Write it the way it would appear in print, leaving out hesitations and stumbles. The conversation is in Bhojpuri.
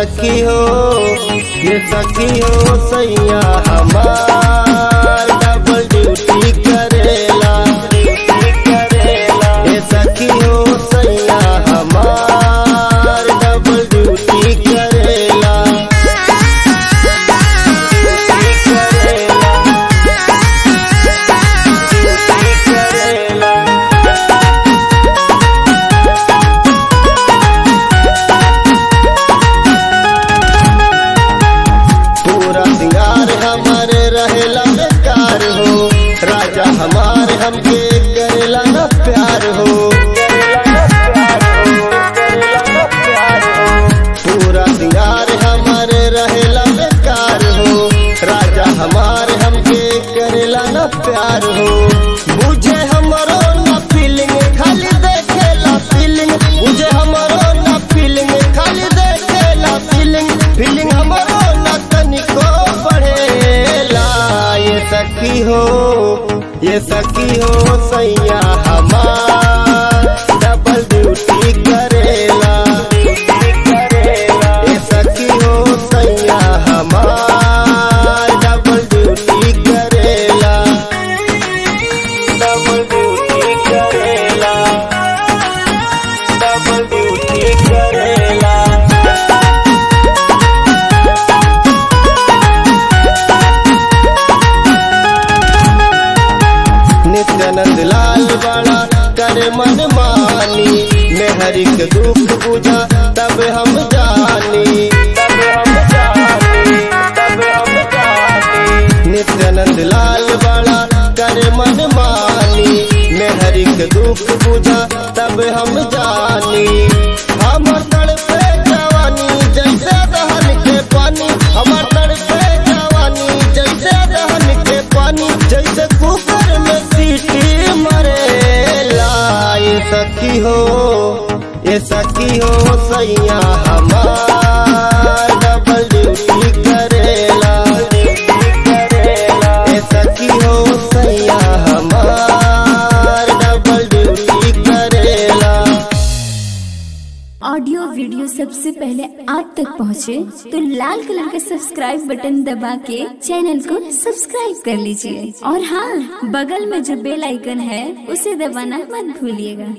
सखी हो, ये सखी हो सैया हमार डबल ड्यूटी करेला। ये सखी हो सैया हमार डबल ड्यूटी करेला। पूरा सिंगार हमारे रहेला बेकार हो, राजा हमारे हमके करेला न प्यार हो। पूरा सिंगार हमारे रहेला बेकार हो, राजा हमारे हमके करेला न प्यार हो। बुझे हमरो न फीलिंग खाली देखेला फीलिंग, बुझे हमरो न फीलिंग खाली देखेला फीलिंग, फीलिंग हमरो न तनिको बढ़ेला। ये सखी हो, ये सखी हो सैया हमार डबल ड्यूटी करेला। ये सखी हो सैया हमार डबल ड्यूटी करेला। डबल ड्यूटी करेला, डबल ड्यूटी करेला। नित्यानंद लाल बड़ा करे मन मानी, मेहरी के दुख बुझा तब हम जानी। नित्यानंद लाल बड़ा करे मन मानी, मेहरी के दुख बुझा तब हम जानी। हमर तड़पे जवानी जैसे दहन के पानी, हमर तड़पे जवानी जैसे दहन के पानी, जैसे कुकर में सीटी मरेला। ये सखी हो, ये सखी हो सैया हमार डबल ड्यूटी करेला। ये सखी हो सैया हमार डबल ड्यूटी करेला। ऑडियो वीडियो सबसे पहले आप तक पहुंचे तो लाल कलर का सब्सक्राइब बटन दबा के चैनल को सब्सक्राइब कर लीजिए और हाँ, बगल में जो बेल आइकन है उसे दबाना मत भूलिएगा।